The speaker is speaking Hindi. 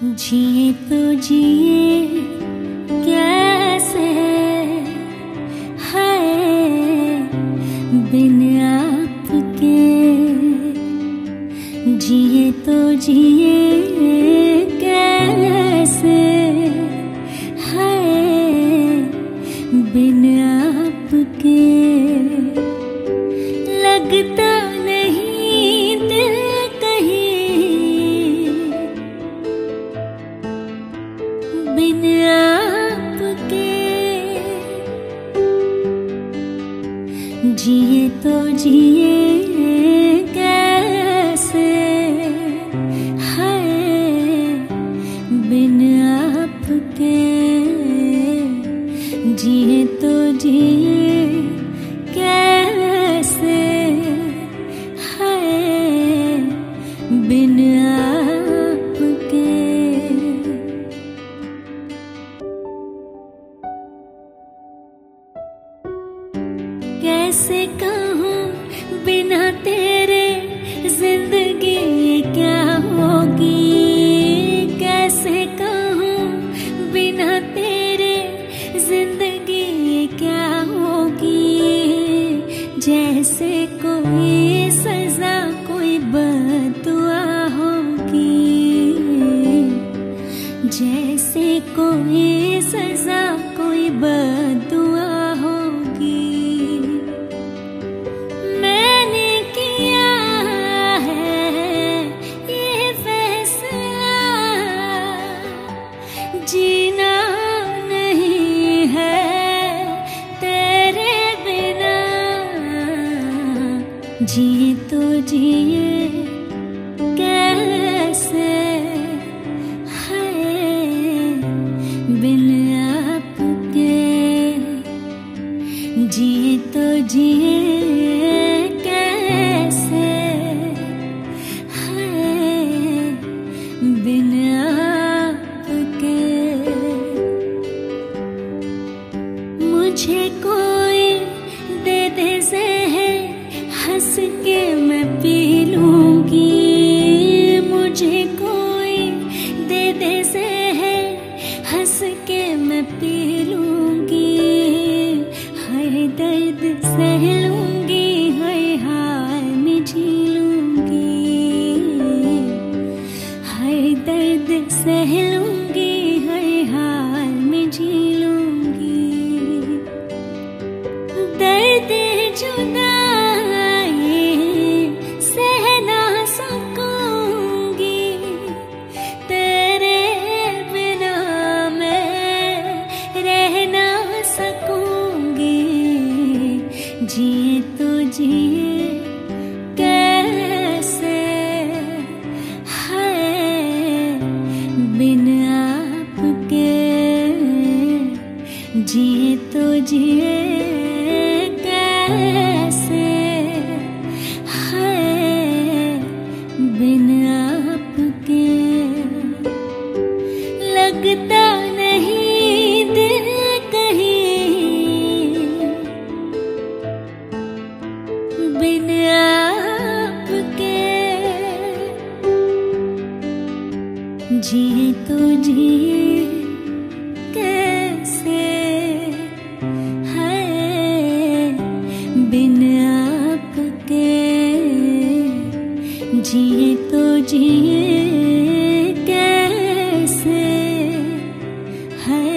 जिए तो जिए कैसे है बिन आपके। जिए तो जिए कैसे है बिन आपके। लगता नहीं दिल कहीं बिन आपके। जिए तो जिए कैसे है बिन आपके। जिए तो जिए कैसे है बिन आपके। कैसे कहूँ बिना तेरे जिंदगी क्या होगी। कैसे कहूँ बिना तेरे जिंदगी क्या होगी। जैसे कोई सजा कोई बदुआ होगी। जैसे कोई सजा कोई बदुआ होगी। मैंने किया है ये फैसला जीना नहीं है तेरे बिना। जिए तो जिए कैसे है बिन आपके। जिए तो जिए कैसे है बिन आपके। मुझे कोई दे दे ज़हर हंस के मैं पी लूंगी। मुझे कोई दे दे ज़हर हंस के मैं पी लूंगी। हर दर्द सह लूंगी हर हाल में जी लूंगी। हर दर्द सह लूंगी हर हाल में जी लूंगी। दर्द जुदाई सह ना सकूंगी तेरे बिना मैं रह ना सकूंगी। जिए तो जिए कैसे है बिन आपके। जिए तो जिए कैसे है बिन आपके। लगता नहीं दिल कहीं बिन आपके। जिए तो जिए कैसे है बिन आपके। जिए तो जिए कैसे है